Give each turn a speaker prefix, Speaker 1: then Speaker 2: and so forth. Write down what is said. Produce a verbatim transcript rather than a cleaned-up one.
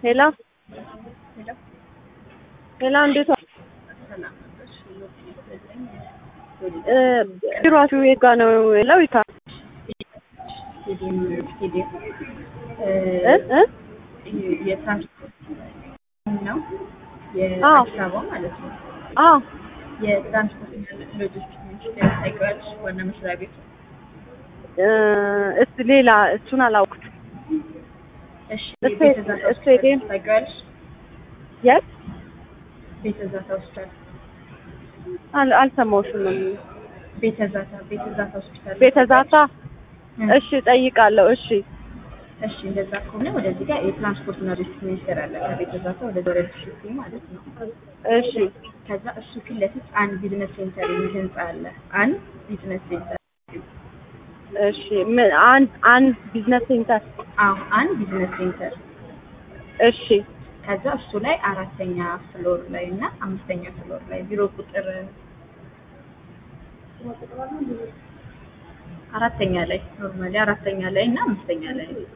Speaker 1: ሄላ ሄላ እንዴት እ ቢሮአችሁ የት ጋር ነው ያለው? ይታ እ እ
Speaker 2: የትራንስፖርት ነው የአዲስ አበባ ማለት ነው።
Speaker 1: አዎ
Speaker 2: የትራንስፖርት ሎጂስቲክስ ሚኒስቴር ታውቂዋለሽ? ዋና መስሪያ ቤቱ
Speaker 1: እ እስ ሌላ እሱን አላውቅም።
Speaker 2: እሺ
Speaker 1: እሱ
Speaker 2: ቤተዛታ
Speaker 1: እሱ የት
Speaker 2: ታውቂዋለሽ?
Speaker 1: የት
Speaker 2: ቤተዛታ ሆስፒታል
Speaker 1: አል አልሰማሁሽም።
Speaker 2: ቤተዛታ ቤተዛታ ሆስፒታል
Speaker 1: ቤተዛታ እሺ ጠይቃለሁ። እሺ
Speaker 2: እሺ እንደዛ ከሆነ ወደዚህ ጋር የትራንስፖርት እና ሎጂስቲክስ ሚኒስቴር አለ። ከቤተዛታ ወደ ወረድ ሽቲ ማለት ነው።
Speaker 1: እሺ
Speaker 2: ከዛ እሱ ፊት ለፊት አንድ ቢዝነስ ሴንተር የሚል ህንጻ አለ። አንድ ቢዝነስ ሴንተር
Speaker 1: እሺ ምን አንድ አንድ ቢዝነስ ሴንተር
Speaker 2: አዎ አንድ ቢዝነስ ሴንተር
Speaker 1: እሺ
Speaker 2: ከዛ እሱ ላይ አራተኛ ፍሎር ላይ እና አምስተኛ ፍሎር ላይ ቢሮ ቁጥር አራተኛ ላይ ኖርማሊ አራተኛ ላይ እና አምስተኛ ላይ